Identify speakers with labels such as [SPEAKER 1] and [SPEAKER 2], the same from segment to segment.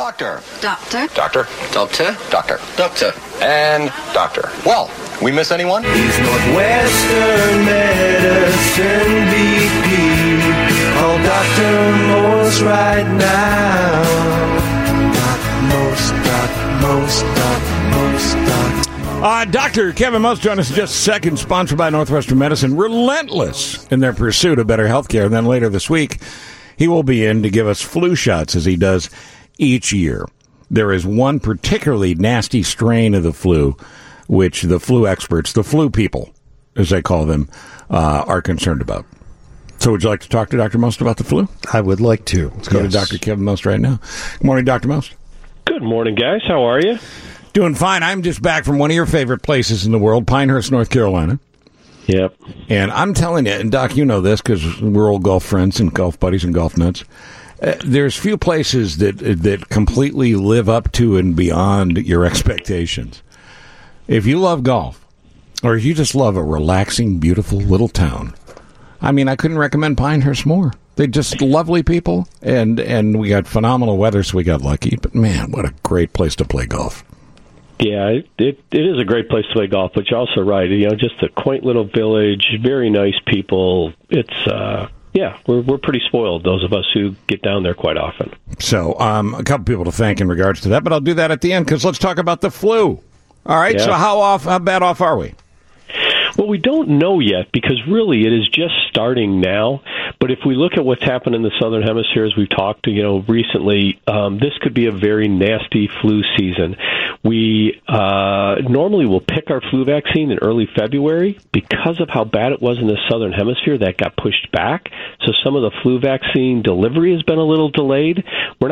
[SPEAKER 1] Doctor.
[SPEAKER 2] Doctor.
[SPEAKER 1] Doctor.
[SPEAKER 3] Doctor.
[SPEAKER 1] Doctor.
[SPEAKER 3] Doctor.
[SPEAKER 1] And doctor. Well, we miss anyone?
[SPEAKER 4] He's Northwestern Medicine BP. Call Dr. Morse right now.
[SPEAKER 5] Dr. Kevin Most joined us in just a second, sponsored by Northwestern Medicine, relentless in their pursuit of better health care. And then later this week, he will be in to give us flu shots as he does each year. There is one particularly nasty strain of the flu, which the flu experts, the flu people, as they call them, are concerned about. So would you like to talk to Dr. Most about the flu?
[SPEAKER 6] I would like to.
[SPEAKER 5] Let's go to Dr. Kevin Most right now. Good morning, Dr. Most.
[SPEAKER 7] Good morning, guys. How are you?
[SPEAKER 5] Doing fine. I'm just back from one of your favorite places in the world, Pinehurst, North Carolina.
[SPEAKER 7] Yep.
[SPEAKER 5] And I'm telling you, and Doc, you know this because we're old golf friends and golf buddies and golf nuts. There's few places that completely live up to and beyond your expectations. If you love golf, or if you just love a relaxing, beautiful little town, I mean, I couldn't recommend Pinehurst more. They're just lovely people, and we got phenomenal weather, so we got lucky. But, man, what a great place to play golf.
[SPEAKER 7] Yeah, it is a great place to play golf, but you're also right. You know, just a quaint little village, very nice people. It's, we're pretty spoiled, those of us who get down there quite often.
[SPEAKER 5] So, a couple people to thank in regards to that, but I'll do that at the end, because let's talk about the flu. All right, yeah. So how bad off are we?
[SPEAKER 7] Well, we don't know yet because really it is just starting now. But if we look at what's happened in the Southern Hemisphere, as we've talked, recently, this could be a very nasty flu season. We normally will pick our flu vaccine in early February. Because of how bad it was in the Southern Hemisphere, that got pushed back. So some of the flu vaccine delivery has been a little delayed. We're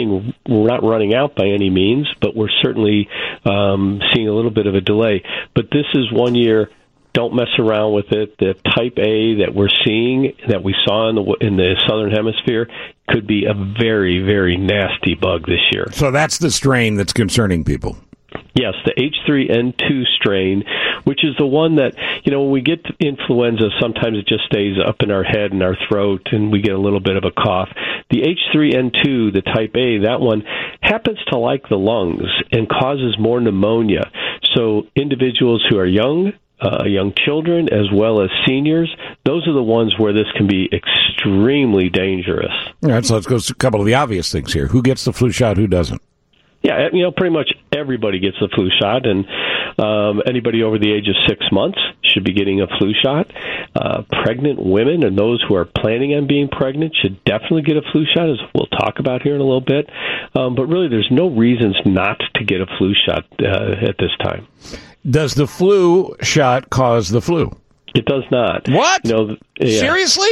[SPEAKER 7] not running out by any means, but we're certainly seeing a little bit of a delay. But this is 1 year. Don't mess around with it. The type A that we're seeing, that we saw in the Southern Hemisphere, could be a very, very nasty bug this year.
[SPEAKER 5] So that's the strain that's concerning people.
[SPEAKER 7] Yes, the H3N2 strain, which is the one that, when we get influenza, sometimes it just stays up in our head and our throat, and we get a little bit of a cough. The H3N2, the type A, that one happens to like the lungs and causes more pneumonia. So individuals who are young children as well as seniors, those are the ones where this can be extremely dangerous.
[SPEAKER 5] All right, so let's go to a couple of the obvious things here. Who gets the flu shot, who doesn't?
[SPEAKER 7] Yeah, pretty much everybody gets the flu shot, and anybody over the age of 6 months should be getting a flu shot. Pregnant women and those who are planning on being pregnant should definitely get a flu shot, as we'll talk about here in a little bit. But really, there's no reasons not to get a flu shot at this time.
[SPEAKER 5] Does the flu shot cause the flu?
[SPEAKER 7] It does not.
[SPEAKER 5] What? Seriously?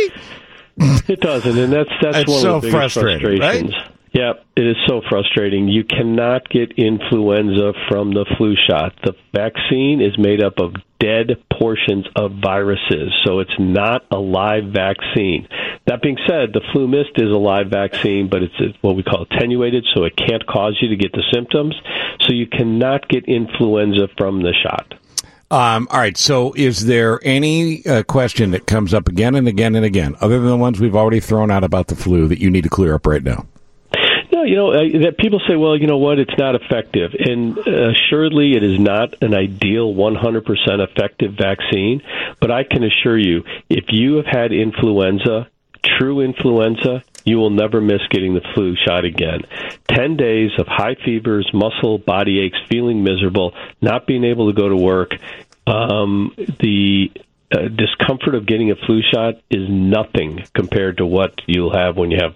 [SPEAKER 7] It doesn't, and that's one
[SPEAKER 5] so
[SPEAKER 7] of the biggest frustrations.
[SPEAKER 5] Right?
[SPEAKER 7] Yeah, it is so frustrating. You cannot get influenza from the flu shot. The vaccine is made up of dead portions of viruses, so it's not a live vaccine. That being said, the flu mist is a live vaccine, but it's what we call attenuated, so it can't cause you to get the symptoms. So you cannot get influenza from the shot.
[SPEAKER 5] All right, so is there any question that comes up again and again and again, other than the ones we've already thrown out about the flu, that you need to clear up right now?
[SPEAKER 7] No, that people say, well, you know what, it's not effective. And assuredly, it is not an ideal 100% effective vaccine. But I can assure you, if you have had influenza, true influenza, you will never miss getting the flu shot again. 10 days of high fevers, muscle, body aches, feeling miserable, not being able to go to work, the discomfort of getting a flu shot is nothing compared to what you'll have when you have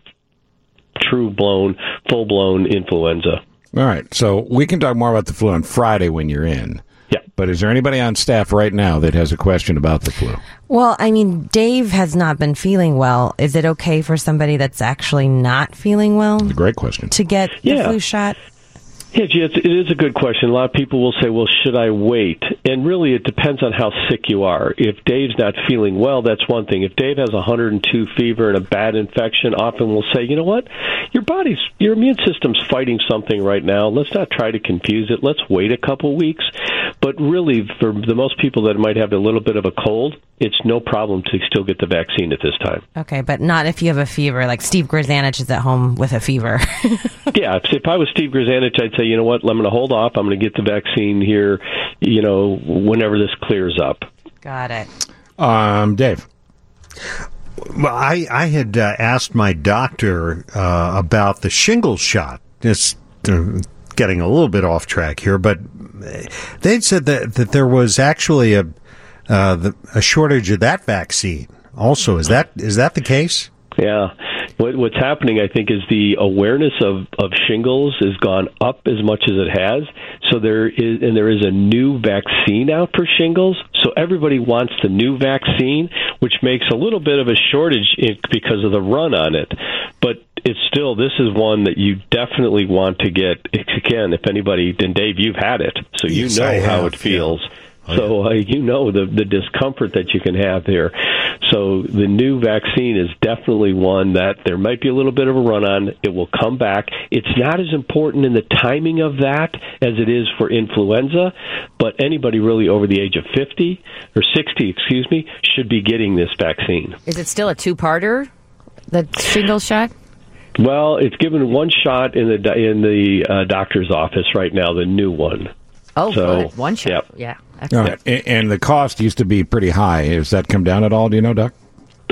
[SPEAKER 7] full-blown influenza.
[SPEAKER 5] All right, so we can talk more about the flu on Friday when you're in.
[SPEAKER 7] Yeah.
[SPEAKER 5] But is there anybody on staff right now that has a question about the flu?
[SPEAKER 8] Well, Dave has not been feeling well. Is it okay for somebody that's actually not feeling well?
[SPEAKER 5] That's a great question.
[SPEAKER 8] To get the flu shot?
[SPEAKER 7] Yeah, gee, it is a good question. A lot of people will say, well, should I wait? And really, it depends on how sick you are. If Dave's not feeling well, that's one thing. If Dave has 102 fever and a bad infection, often we'll say, you know what? Your immune system's fighting something right now. Let's not try to confuse it. Let's wait a couple weeks. But really, for the most people that might have a little bit of a cold, it's no problem to still get the vaccine at this time.
[SPEAKER 8] Okay, but not if you have a fever, like Steve Grzanich is at home with a fever.
[SPEAKER 7] Yeah, if I was Steve Grzanich, I'd say, you know what, I'm going to hold off. I'm going to get the vaccine here, whenever this clears up.
[SPEAKER 8] Got it.
[SPEAKER 5] Dave.
[SPEAKER 2] Well, I had asked my doctor about the shingles shot. Just getting a little bit off track here, but they'd said that there was actually a shortage of that vaccine. Also, is that the case?
[SPEAKER 7] Yeah. What's happening, I think, is the awareness of shingles has gone up as much as it has. So there is a new vaccine out for shingles. So everybody wants the new vaccine, which makes a little bit of a shortage because of the run on it. But it's still, this is one that you definitely want to get. Again, if anybody, then Dave, you've had it, so you
[SPEAKER 2] Yes,
[SPEAKER 7] know how it feels. Yeah. So you know the discomfort that you can have there. So the new vaccine is definitely one that there might be a little bit of a run on. It will come back. It's not as important in the timing of that as it is for influenza, but anybody really over the age of 50 or 60, should be getting this vaccine.
[SPEAKER 3] Is it still a two-parter, the shingles shot?
[SPEAKER 7] Well, it's given one shot in the doctor's office right now, the new one.
[SPEAKER 3] Oh,
[SPEAKER 7] so,
[SPEAKER 3] good. One shot.
[SPEAKER 7] Yep.
[SPEAKER 3] Yeah.
[SPEAKER 5] And the cost used to be pretty high. Has that come down at all? Do you know, Doc?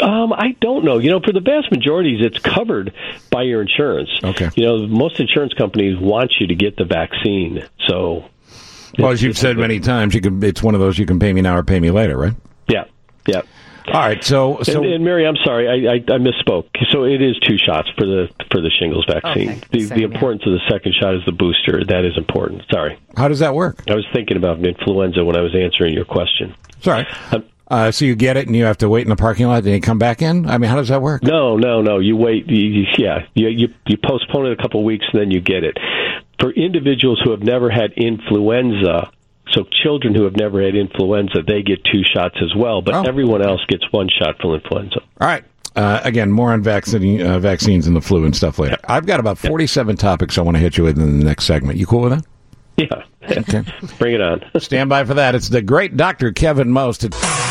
[SPEAKER 7] I don't know. For the vast majority, it's covered by your insurance.
[SPEAKER 5] Okay.
[SPEAKER 7] Most insurance companies want you to get the vaccine. So,
[SPEAKER 5] well, as you've said many times, it's one of those you can pay me now or pay me later, right?
[SPEAKER 7] Yeah. Yeah.
[SPEAKER 5] All right, so
[SPEAKER 7] and Mary, I'm sorry, I misspoke. So it is 2 shots for the shingles vaccine.
[SPEAKER 3] Okay.
[SPEAKER 7] The importance of the second shot is the booster. That is important. Sorry.
[SPEAKER 5] How does that work?
[SPEAKER 7] I was thinking about influenza when I was answering your question.
[SPEAKER 5] Sorry. So you get it, and you have to wait in the parking lot, then you come back in? I mean, how does that work?
[SPEAKER 7] No. You wait. You postpone it a couple of weeks, and then you get it. For individuals who have never had influenza, so children who have never had influenza, they get 2 shots as well, but everyone else gets 1 shot for influenza.
[SPEAKER 5] All right. Again, more on vaccines and the flu and stuff later. I've got about 47 topics I want to hit you with in the next segment. You cool with that?
[SPEAKER 7] Yeah.
[SPEAKER 5] Okay.
[SPEAKER 7] Bring it on.
[SPEAKER 5] Stand by for that. It's the great Dr. Kevin Most.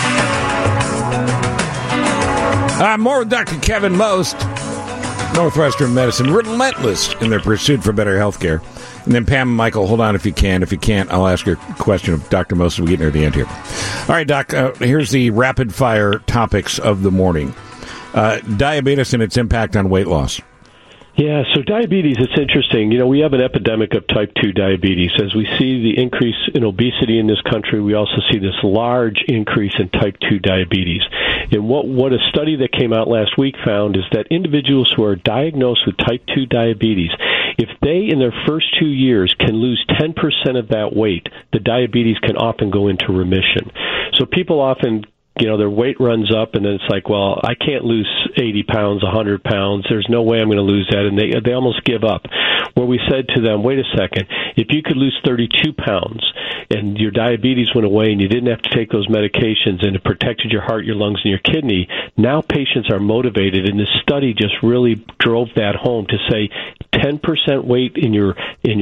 [SPEAKER 5] More with Dr. Kevin Most. Northwestern Medicine, relentless in their pursuit for better health care. And then Pam and Michael, hold on if you can. If you can't, I'll ask your question of Dr. Most as we get near the end here. All right, Doc, here's the rapid-fire topics of the morning. Diabetes and its impact on weight loss.
[SPEAKER 7] Yeah, so diabetes, it's interesting. We have an epidemic of type 2 diabetes. As we see the increase in obesity in this country, we also see this large increase in type 2 diabetes. And what a study that came out last week found is that individuals who are diagnosed with type 2 diabetes, if they, in their first 2 years, can lose 10% of that weight, the diabetes can often go into remission. So people often their weight runs up, and then it's like, well, I can't lose 80 pounds, 100 pounds. There's no way I'm going to lose that, and they almost give up. Where we said to them, wait a second, if you could lose 32 pounds and your diabetes went away and you didn't have to take those medications and it protected your heart, your lungs, and your kidney, now patients are motivated, and this study just really drove that home to say 10% weight in your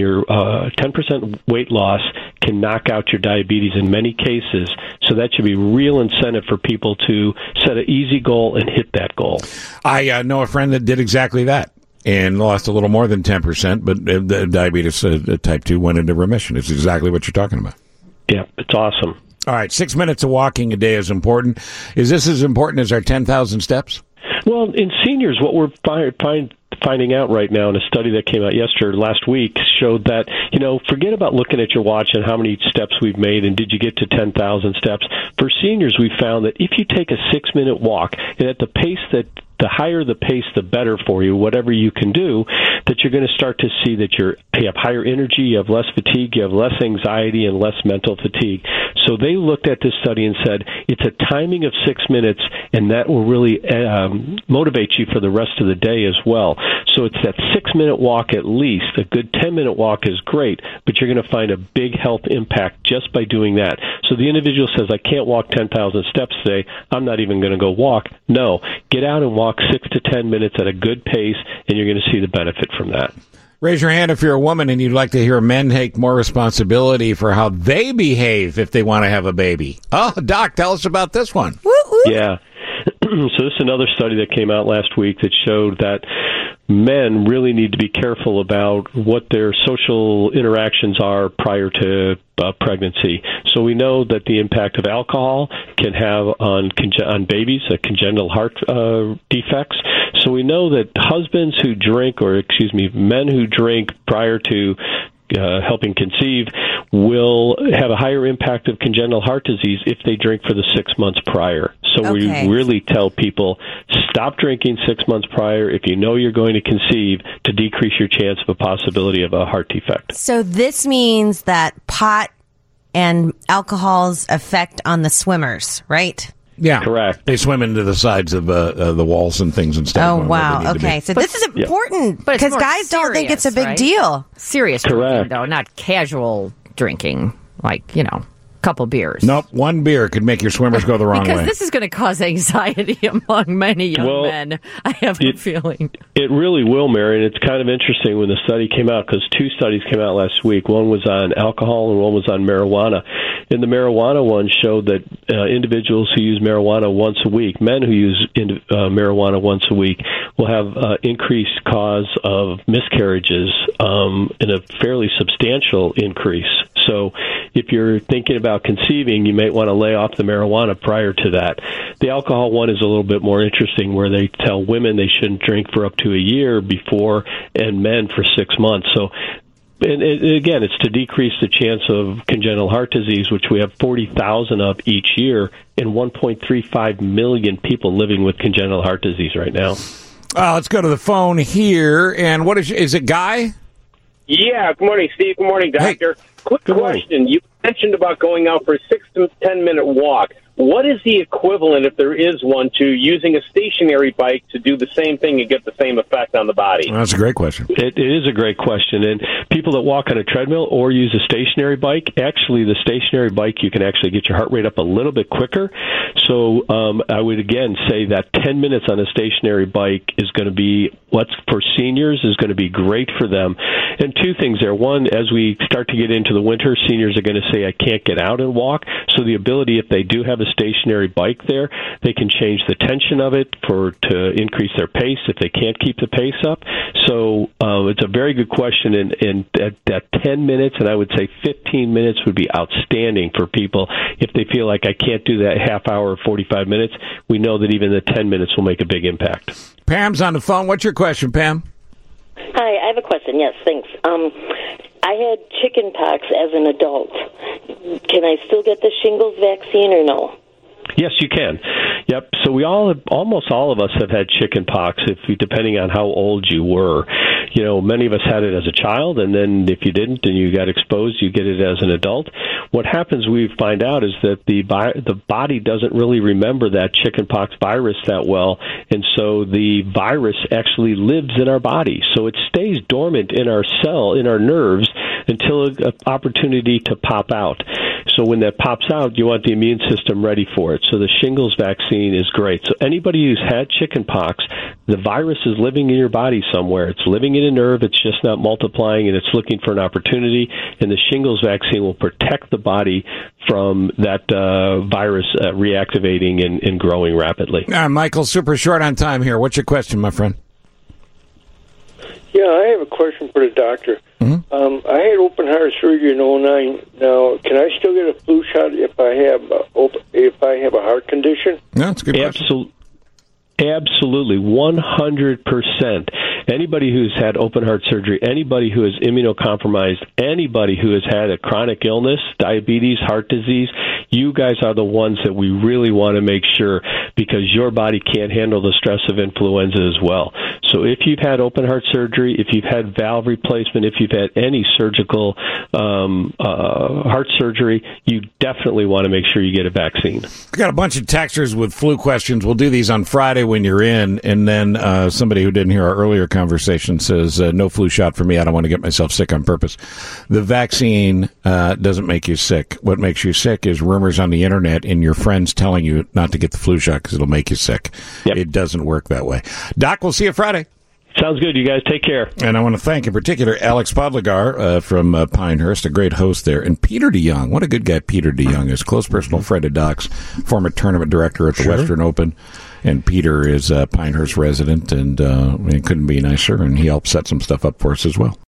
[SPEAKER 7] 10% weight loss can knock out your diabetes in many cases. So that should be real incentive for people to set an easy goal and hit that goal.
[SPEAKER 5] I know a friend that did exactly that and lost a little more than 10%, but the diabetes type 2 went into remission. It's exactly what you're talking about.
[SPEAKER 7] Yeah, it's awesome.
[SPEAKER 5] All right, 6 minutes of walking a day is important. Is this as important as our 10,000 steps?
[SPEAKER 7] Well, in seniors, what we're finding out right now in a study that came out last week showed that, forget about looking at your watch and how many steps we've made and did you get to 10,000 steps. For seniors, we found that if you take a 6-minute walk, and at the pace the higher the pace, the better for you, whatever you can do, that you're going to start to see that you have higher energy, you have less fatigue, you have less anxiety, and less mental fatigue. So they looked at this study and said it's a timing of 6 minutes, and that will really motivate you for the rest of the day as well. So it's that 6-minute walk at least. A good 10-minute walk is great, but you're going to find a big health impact just by doing that. So the individual says, I can't walk 10,000 steps today. I'm not even going to go walk. No, get out and walk 6 to 10 minutes at a good pace, and you're going to see the benefit from that.
[SPEAKER 5] Raise your hand if you're a woman and you'd like to hear men take more responsibility for how they behave if they want to have a baby. Oh, Doc, tell us about this one.
[SPEAKER 8] Woo-woo.
[SPEAKER 7] Yeah. So this is another study that came out last week that showed that men really need to be careful about what their social interactions are prior to pregnancy. So we know that the impact of alcohol can have on babies, congenital heart defects. So we know that men who drink prior to helping conceive will have a higher impact of congenital heart disease if they drink for the 6 months prior. So we really tell people, stop drinking 6 months prior if you know you're going to conceive, to decrease your chance of a possibility of a heart defect.
[SPEAKER 8] So this means that pot and alcohol's effect on the swimmers, right?
[SPEAKER 5] Yeah,
[SPEAKER 7] correct.
[SPEAKER 5] They swim into the sides of the walls and things instead.
[SPEAKER 8] Oh, wow. Okay, so this is important because guys don't think it's a big deal.
[SPEAKER 3] Serious drinking, though, not casual drinking, like, couple beers.
[SPEAKER 5] Nope, one beer could make your swimmers go the wrong way.
[SPEAKER 3] Because this is going to cause anxiety among many young men, I have a feeling.
[SPEAKER 7] It really will, Mary, and it's kind of interesting when the study came out, because 2 studies came out last week. One was on alcohol and one was on marijuana. And the marijuana one showed that individuals who use marijuana once a week, men who use marijuana once a week, will have increased cause of miscarriages in a fairly substantial increase. So if you're thinking about conceiving, you might want to lay off the marijuana prior to that. The alcohol one is a little bit more interesting, where they tell women they shouldn't drink for up to a year before, and men for 6 months. So, and again, it's to decrease the chance of congenital heart disease, which we have 40,000 of each year, and 1.35 million people living with congenital heart disease right now.
[SPEAKER 5] Let's go to the phone here. And what is it, Guy?
[SPEAKER 6] Yeah, good morning, Steve. Good morning, Doctor.
[SPEAKER 7] Hey.
[SPEAKER 6] Quick question. You mentioned about going out for a 6 to 10 minute walk. What is the equivalent, if there is one, to using a stationary bike to do the same thing and get the same effect on the body?
[SPEAKER 5] Well, that's a great question.
[SPEAKER 7] It is a great question. And people that walk on a treadmill or use a stationary bike, actually the stationary bike, you can actually get your heart rate up a little bit quicker. So I would, again, say that 10 minutes on a stationary bike is going to be, for seniors, is going to be great for them. And 2 things there. One, as we start to get into the winter, seniors are going to say, I can't get out and walk. So the ability, if they do have a stationary bike there, they can change the tension of it to increase their pace if they can't keep the pace up. So it's a very good question, and at 10 minutes, and I would say 15 minutes would be outstanding for people. If they feel like I can't do that half hour or 45 minutes, we know that even the 10 minutes will make a big impact.
[SPEAKER 5] Pam's on the phone. What's your question, Pam?
[SPEAKER 9] Hi, I have a question. Yes, thanks. I had chicken pox as an adult. Can I still get the shingles vaccine or no?
[SPEAKER 7] Yes, you can. Yep. So almost all of us have had chicken pox, depending on how old you were. Many of us had it as a child, and then if you didn't and you got exposed, you get it as an adult. What happens, we find out, is that the body doesn't really remember that chickenpox virus that well, and so the virus actually lives in our body. So it stays dormant in our nerves until an opportunity to pop out. So when that pops out, you want the immune system ready for it. So the shingles vaccine is great. So anybody who's had chickenpox, the virus is living in your body somewhere. It's living in a nerve. It's just not multiplying, and it's looking for an opportunity. And the shingles vaccine will protect the body from that virus reactivating and growing rapidly.
[SPEAKER 5] Michael, super short on time here. What's your question, my friend?
[SPEAKER 10] Yeah, I have a question for the doctor.
[SPEAKER 5] Mm-hmm.
[SPEAKER 10] I had open heart surgery in 2009. Now, can I still get a flu shot if I have a heart condition?
[SPEAKER 5] No, that's a good question.
[SPEAKER 7] Absolutely, 100%. Anybody who's had open heart surgery, anybody who is immunocompromised, anybody who has had a chronic illness, diabetes, heart disease, you guys are the ones that we really want to make sure, because your body can't handle the stress of influenza as well. So if you've had open heart surgery, if you've had valve replacement, if you've had any surgical heart surgery, you definitely want to make sure you get a vaccine.
[SPEAKER 5] We've got a bunch of texters with flu questions. We'll do these on Friday when you're in, and then somebody who didn't hear our earlier conversation says, no flu shot for me. I don't want to get myself sick on purpose. The vaccine doesn't make you sick. What makes you sick is rumors on the internet and your friends telling you not to get the flu shot because it'll make you sick.
[SPEAKER 7] Yep.
[SPEAKER 5] It doesn't work that way. Doc, we'll see you Friday.
[SPEAKER 7] Sounds good. You guys take care.
[SPEAKER 5] And I want to thank in particular Alex Podlegar from Pinehurst, a great host there, and Peter DeYoung. What a good guy Peter DeYoung is. Close personal friend of Doc's, former tournament director at the Western Open. And Peter is a Pinehurst resident, and it couldn't be nicer, and he helped set some stuff up for us as well.